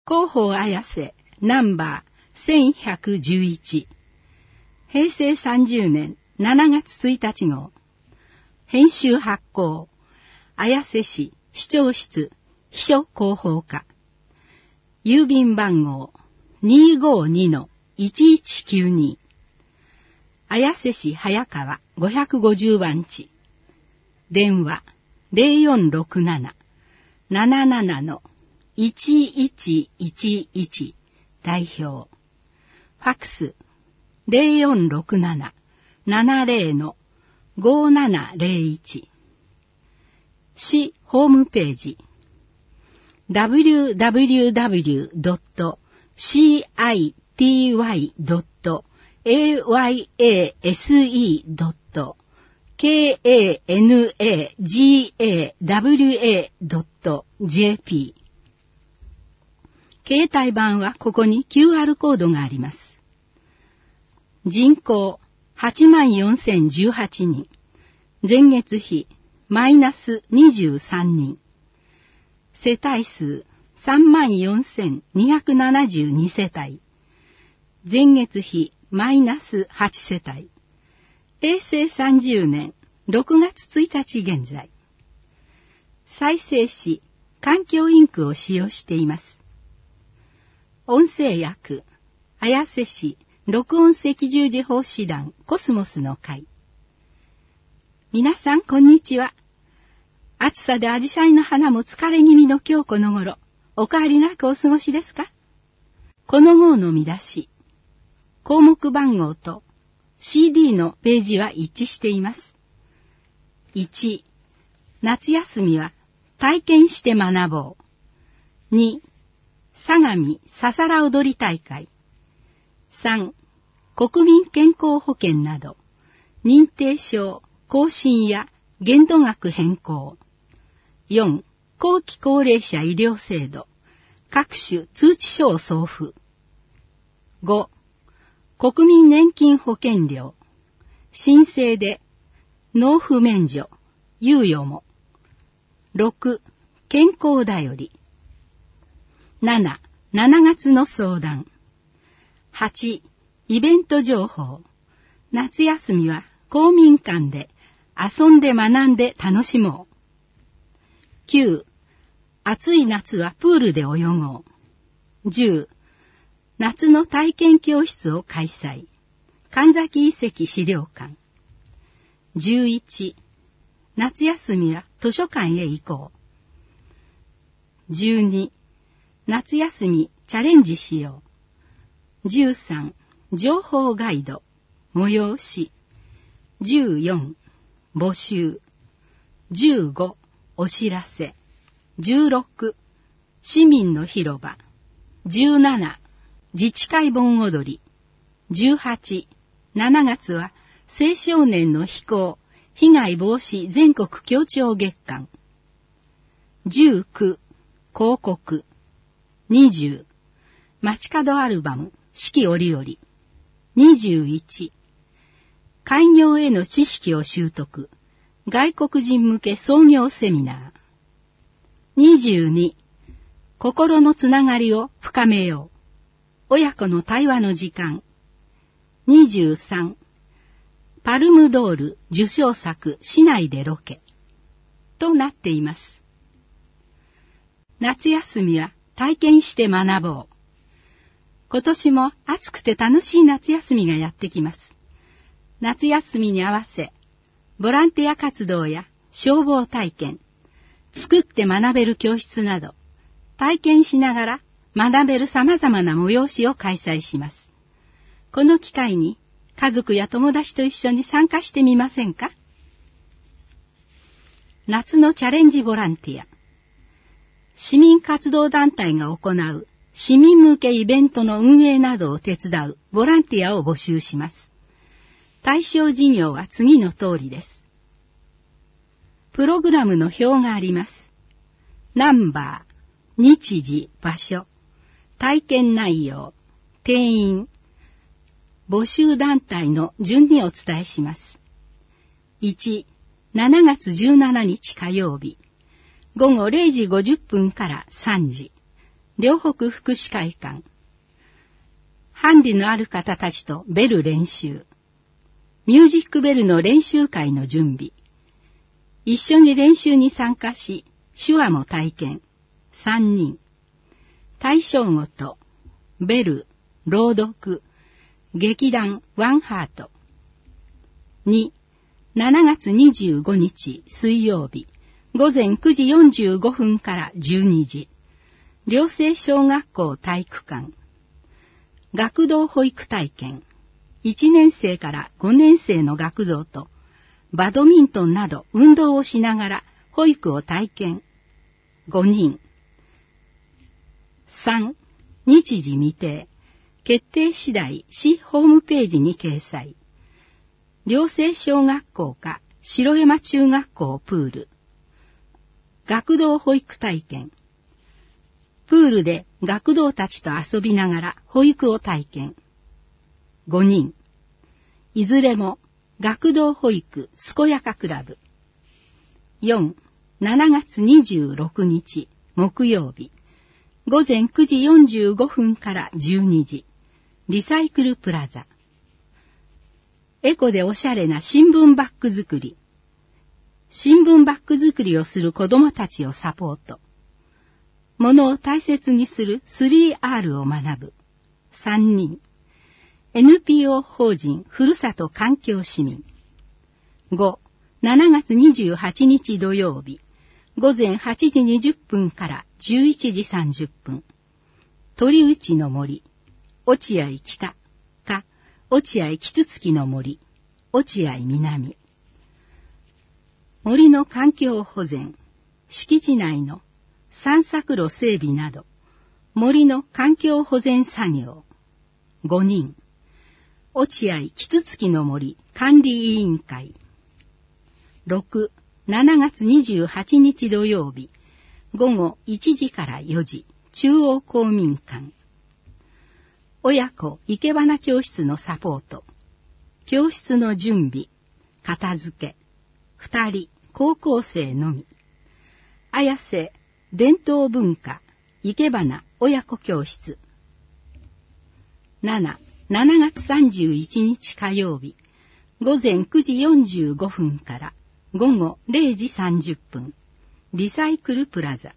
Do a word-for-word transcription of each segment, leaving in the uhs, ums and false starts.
広報綾瀬ナンバーせんひゃくじゅういち、平成さんじゅうねんしちがつついたち号、編集発行、綾瀬市市長室秘書広報課、郵便番号 にーごーにのいちいちきゅうに、綾瀬市早川ごひゃくごじゅうばんち、電話 ゼロよんろくなな ななななのいちいちいちいち 代表。ファックス ゼロよんろくなな ななゼロのごななゼロいち。市ホームページ ダブリューダブリューダブリュードットシーアイティーワイドットエーワイエーエスイードットケーエーエヌエージーエーダブリューエードットジェーピー。携帯版はここに キューアール コードがあります。人口 はちまんよんせんじゅうはちにん。前月比マイナスにじゅうさんにん。世帯数 さんまんよんせんにひゃくななじゅうに 世帯。前月比マイナスはち世帯。平成さんじゅうねんろくがつついたち現在。再生紙環境インクを使用しています。音声訳、綾瀬市録音赤十字奉仕団コスモスの会。皆さんこんにちは。暑さでアジサイの花も疲れ気味の今日この頃、お変わりなくお過ごしですか？この号の見出し、項目番号と シーディー のページは一致しています。いち、夏休みは体験して学ぼう。に、相模ささら踊り大会。さん、国民健康保険など、認定証更新や限度額変更。よん、後期高齢者医療制度、各種通知書を送付。ご、国民年金保険料、申請で納付免除、猶予も。ろく、健康だより。なな、しちがつの相談。はち、イベント情報。夏休みは公民館で遊んで学んで楽しもう。きゅう、暑い夏はプールで泳ごう。じゅう、夏の体験教室を開催。神崎遺跡資料館。じゅういち、夏休みは図書館へ行こう。じゅうに、夏休みチャレンジしよう。じゅうさん、情報ガイド、催し。じゅうよん、募集。じゅうご、お知らせ。じゅうろく、市民の広場。じゅうなな、自治会盆踊り。じゅうはち、しちがつは青少年の非行、被害防止全国協調月間。じゅうく、広告。にじゅう、街角アルバム、四季折々。にじゅういち、開業への知識を習得、外国人向け創業セミナー。にじゅうに、心のつながりを深めよう、親子の対話の時間。にじゅうさん、パルムドール受賞作市内でロケ。となっています。夏休みは体験して学ぼう。今年も暑くて楽しい夏休みがやってきます。夏休みに合わせ、ボランティア活動や消防体験、作って学べる教室など、体験しながら学べる様々な催しを開催します。この機会に家族や友達と一緒に参加してみませんか？夏のチャレンジボランティア。市民活動団体が行う市民向けイベントの運営などを手伝うボランティアを募集します。対象事業は次の通りです。プログラムの表があります。ナンバー、日時、場所、体験内容、定員、募集団体の順にお伝えします。いち、しちがつじゅうしちにち火曜日、午後れいじごじゅっぷんからさんじ、 両北福祉会館。ハンディのある方たちとベル練習。ミュージックベルの練習会の準備。一緒に練習に参加し、手話も体験。さんにん。対象ごと、ベル、朗読、劇団ワンハート。に、しちがつにじゅうごにち水曜日、午前くじよんじゅうごふんからじゅうにじ。寮生小学校体育館。学童保育体験。いちねんせいからごねんせいの学童と、バドミントンなど運動をしながら保育を体験。ごにん。さん、日時未定。決定次第市ホームページに掲載。寮生小学校か城山中学校プール。学童保育体験。プールで学童たちと遊びながら保育を体験。ごにん。いずれも学童保育健やかクラブ。よん、しちがつにじゅうろくにち木曜日、午前くじよんじゅうごふんからじゅうにじ、リサイクルプラザ。エコでおしゃれな新聞バッグ作り。新聞バッグ作りをする子どもたちをサポート。物を大切にする スリーアール を学ぶ。さんにん。エヌピーオー 法人ふるさと環境市民。ご、しちがつにじゅうはちにち土曜日、午前はちじにじゅっぷんからじゅういちじさんじゅっぷん。鳥内の森、落合北か落合キツツキの森、落合南。森の環境保全、敷地内の散策路整備など、森の環境保全作業。ごにん。落合キツツキの森管理委員会。ろく、しちがつにじゅうはちにち土曜日、午後いちじからよじ、中央公民館。親子生け花教室のサポート。教室の準備、片付け。ふたり、高校生のみ。綾瀬伝統文化生け花親子教室。なな、しちがつさんじゅういちにち火曜日、午前くじよんじゅうごふんから午後れいじさんじゅっぷん、リサイクルプラザ。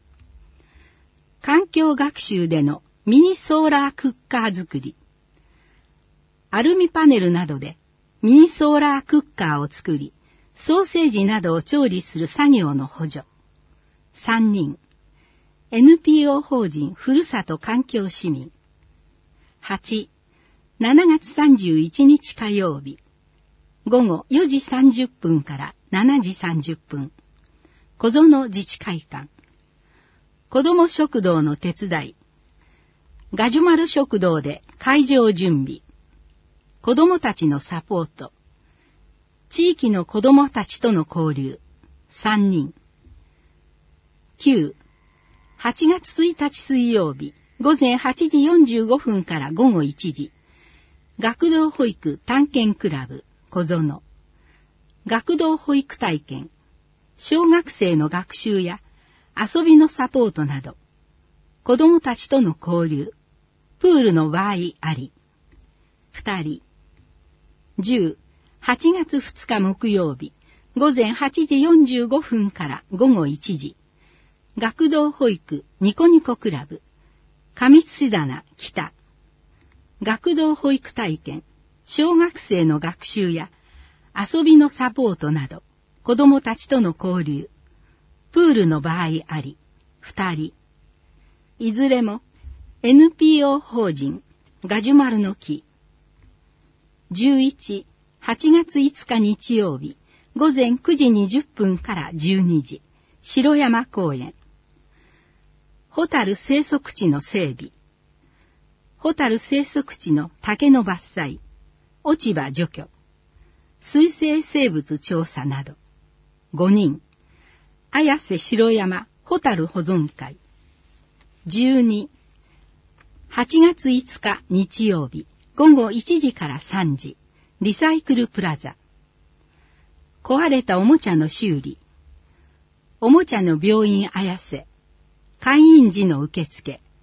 環境学習でのミニソーラークッカー作り。アルミパネルなどでミニソーラークッカーを作り、ソーセージなどを調理する作業の補助。さんにん。エヌピーオー 法人ふるさと環境市民。はち、しちがつさんじゅういちにち火曜日、午後よじさんじゅっぷんからしちじさんじゅっぷん、小園自治会館。子ども食堂の手伝い。ガジュマル食堂で会場準備。子どもたちのサポート。地域の子どもたちとの交流。さんにん。きゅう、はちがつついたち水曜日、午前はちじよんじゅうごふんから午後いちじ、学童保育探検クラブ小園。学童保育体験、小学生の学習や遊びのサポートなど、子どもたちとの交流、プールの場合あり。ふたり。じゅう、はちがつふつか木曜日、午前はちじよんじゅうごふんから午後いちじ、学童保育ニコニコクラブ、上土棚北。学童保育体験、小学生の学習や遊びのサポートなど、子どもたちとの交流、プールの場合あり。ふたり。いずれも エヌピーオー 法人ガジュマルの木。じゅういち、はちがついつか日曜日、午前くじにじゅっぷんからじゅうにじ、城山公園。ホタル生息地の整備。ホタル生息地の竹の伐採、落ち葉除去、水生生物調査など。ごにん。綾瀬城山ホタル保存会。じゅうに、はちがついつか日曜日、午後いちじからさんじ、リサイクルプラザ。壊れたおもちゃの修理。おもちゃの病院綾瀬、開院時の受付、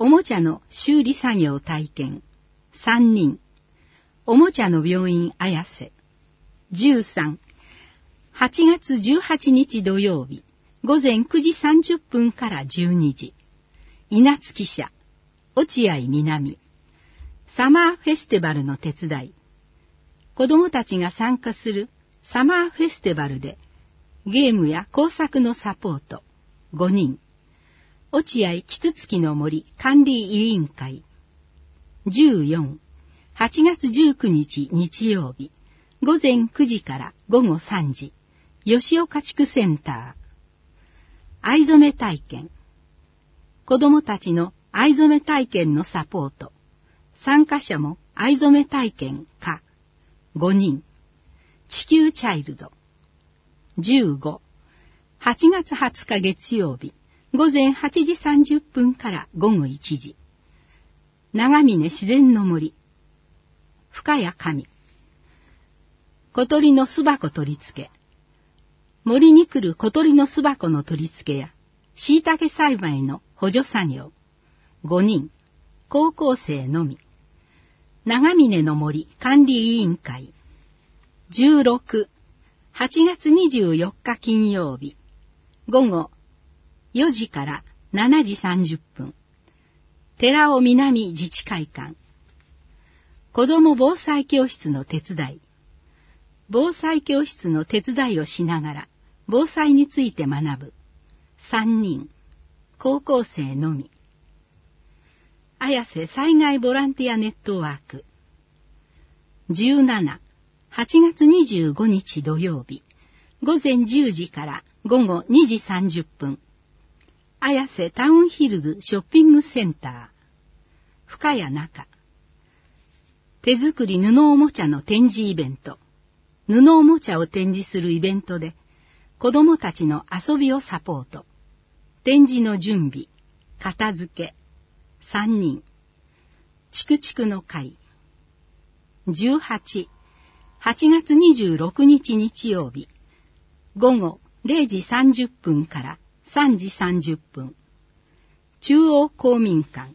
おもちゃの修理作業体験さんにん、おもちゃの病院綾瀬。じゅうさん、はちがつじゅうはちにち土曜日、ごぜんくじさんじゅっぷんからじゅうにじ、稲津記者、落合南、サマーフェスティバルの手伝い。子供たちが参加するサマーフェスティバルで、ゲームや工作のサポート、ごにん。落合キツツキの森管理委員会。じゅうよん、はちがつじゅうくにち日曜日、ごぜんくじからごごさんじ、吉岡地区センター。藍染め体験。子供たちの藍染め体験のサポート。参加者も藍染め体験か。ごにん。地球チャイルド。じゅうご、はちがつはつか月曜日、ごぜんはちじさんじゅっぷんからごごいちじ。長峰自然の森。深谷神。小鳥の巣箱取り付け。森に来る小鳥の巣箱の取り付けや、椎茸栽培の補助作業。ごにん、高校生のみ。長峰の森管理委員会。じゅうろく、はちがつにじゅうよっか金曜日、ごごよじからしちじさんじゅっぷん。寺尾南自治会館。子ども防災教室の手伝い。防災教室の手伝いをしながら、防災について学ぶ。さんにん、高校生のみ。綾瀬災害ボランティアネットワーク。じゅうなな、はちがつにじゅうごにち土曜日、ごぜんじゅうじからごごにじさんじゅっぷん。綾瀬タウンヒルズショッピングセンター。深谷中。手作り布おもちゃの展示イベント。布おもちゃを展示するイベントで、子供たちの遊びをサポート。展示の準備、片付け。さんにん。チクチクの会。じゅうはち、はちがつにじゅうろくにち日曜日、ごごれいじさんじゅっぷんからさんじさんじゅっぷん。中央公民館。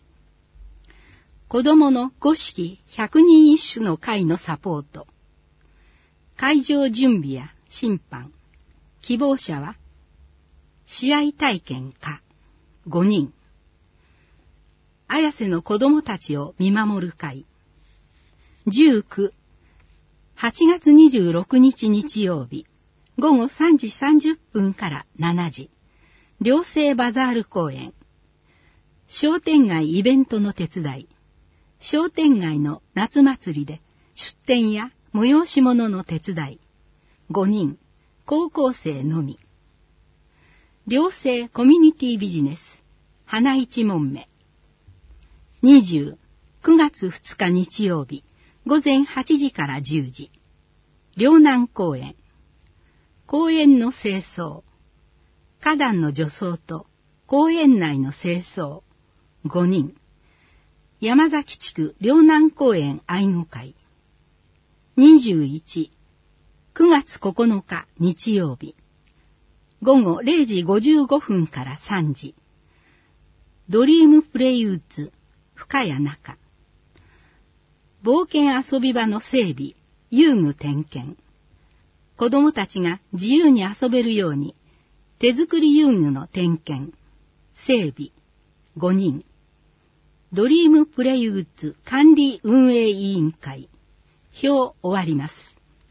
子どもの五色百人一首の会のサポート。会場準備や審判。希望者は、試合体験か、ごにん。綾瀬の子どもたちを見守る会。じゅうく、はちがつにじゅうろくにち日曜日、ごごさんじさんじゅっぷんからしちじ、寮生バザール公演。商店街イベントの手伝い。商店街の夏祭りで出店や催し物の手伝い。ごにん、高校生のみ。寮生コミュニティビジネス、花一問目。にじゅう、くがつふつか日曜日、ごぜんはちじからじゅうじ。両南公園。公園の清掃。花壇の除草と公園内の清掃。ごにん。山崎地区両南公園愛護会。にじゅういち、くがつここのか日曜日。ごごれいじごじゅうごふんからさんじ。ドリームプレイウッズ深谷中。冒険遊び場の整備、遊具点検。子供たちが自由に遊べるように、手作り遊具の点検、整備、ごにん。ドリームプレイウッズ管理運営委員会。表終わります。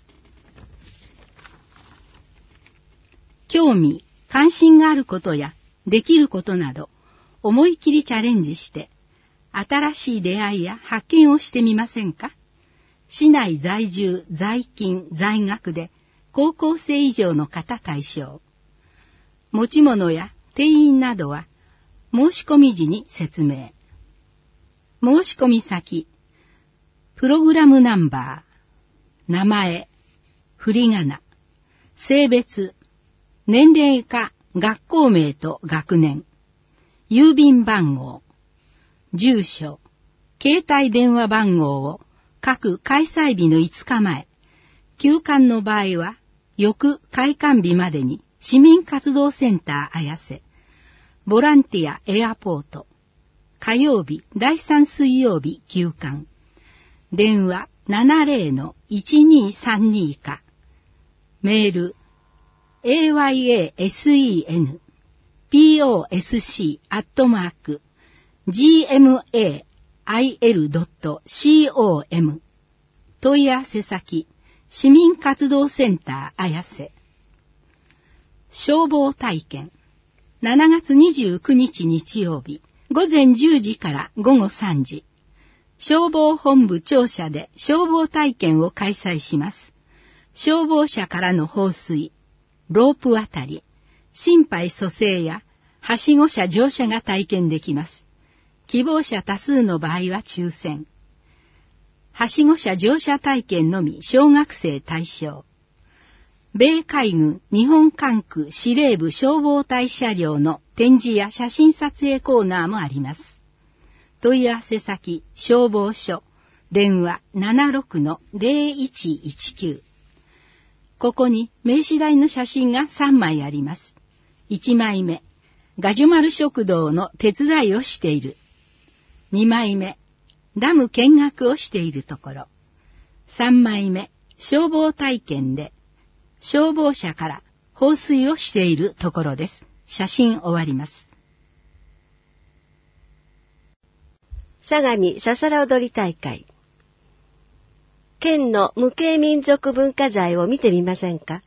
興味、関心があることやできることなど、思い切りチャレンジして、新しい出会いや発見をしてみませんか？市内在住、在勤、在学で高校生以上の方対象。持ち物や定員などは申し込み時に説明。申し込み先、プログラムナンバー、名前、振り仮名、性別、年齢か学校名と学年、郵便番号、住所、携帯電話番号を各開催日のいつかまえ、休館の場合は翌開館日までに市民活動センター綾瀬、ボランティアエアポート、 火曜日だいさん水曜日休館。電話 ななゼロのいちにさんに か。メール エーワイエーエスイーエヌピーオーエスシー アットマーク ジーエムエーアイエルドットコム 問い合わせ先市民活動センター綾瀬。消防体験しちがつにじゅうくにち日曜日ごぜんじゅうじからごごさんじ、消防本部庁舎で消防体験を開催します。消防車からの放水、ロープ渡り、心肺蘇生やはしご車乗車が体験できます。希望者多数の場合は抽選。はしご車乗車体験のみ小学生対象。米海軍日本管区司令部消防隊車両の展示や写真撮影コーナーもあります。問い合わせ先消防署、電話 ななろくのゼロいちいちきゅう。ここに名刺台の写真がさんまいあります。いちまいめ、ガジュマル食堂の手伝いをしている。にまいめ、ダム見学をしているところ。さんまいめ、消防体験で、消防車から放水をしているところです。写真終わります。 相模ささら踊り大会。県の無形民族文化財を見てみませんか。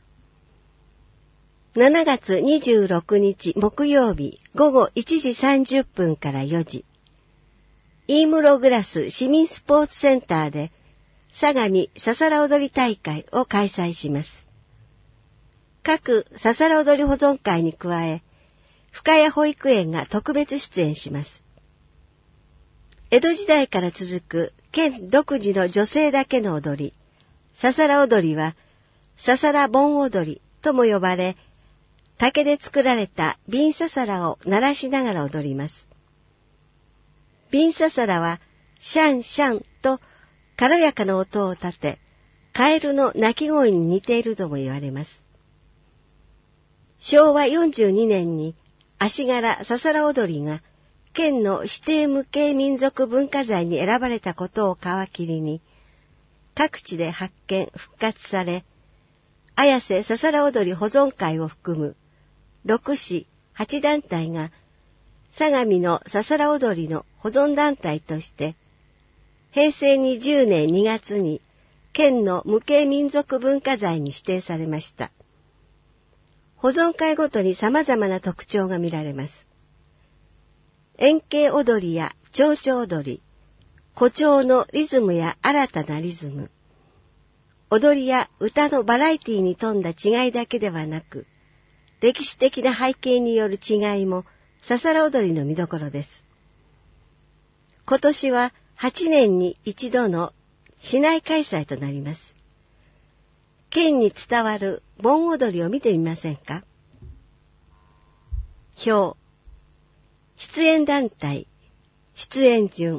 しちがつにじゅうろくにち木曜日ごごいちじさんじゅっぷんからよじ、飯室グラス市民スポーツセンターで相模ささら踊り大会を開催します。各ささら踊り保存会に加え、深谷保育園が特別出演します。江戸時代から続く県独自の女性だけの踊り、ささら踊りは、ささら盆踊りとも呼ばれ、竹で作られた瓶ささらを鳴らしながら踊ります。瓶ささらは、シャンシャンと軽やかな音を立て、カエルの鳴き声に似ているとも言われます。しょうわよんじゅうにねんに足柄ささら踊りが県の指定無形民族文化財に選ばれたことを皮切りに、各地で発見、復活され、綾瀬ささら踊り保存会を含むろくし、はちだんたいが相模のささら踊りの保存団体として、へいせいにじゅうねんにがつに県の無形民族文化財に指定されました。保存会ごとに様々な特徴が見られます。円形踊りや蝶々踊り、誇張のリズムや新たなリズム、踊りや歌のバラエティに富んだ違いだけではなく、歴史的な背景による違いもささら踊りの見どころです。今年ははちねんに一度の市内開催となります。県に伝わる盆踊りを見てみませんか。表、出演団体、出演順。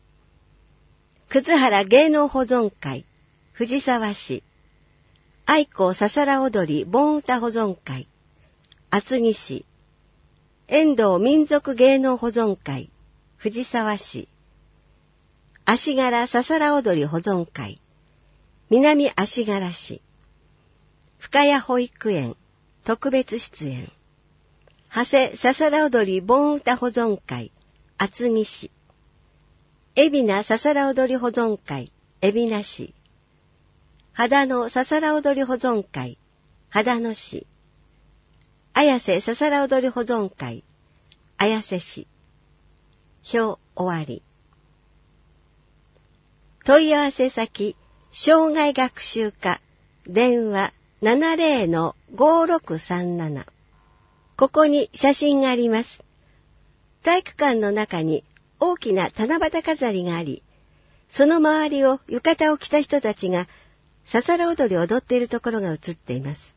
葛原芸能保存会、藤沢市。愛子ささら踊り盆歌保存会、厚木市。遠藤民族芸能保存会、藤沢市。足柄ささら踊り保存会、南足柄市。深谷保育園、特別出演。長谷ささら踊り盆歌保存会、厚木市。海老名ささら踊り保存会、海老名市。秦野ささら踊り保存会、秦野市。綾瀬ささら踊り保存会、綾瀬市。表終わり。問い合わせ先、障害学習課、電話 ななゼロのごろくさんなな。ここに写真があります。体育館の中に大きな七夕飾りがあり、その周りを浴衣を着た人たちがささら踊りを踊っているところが映っています。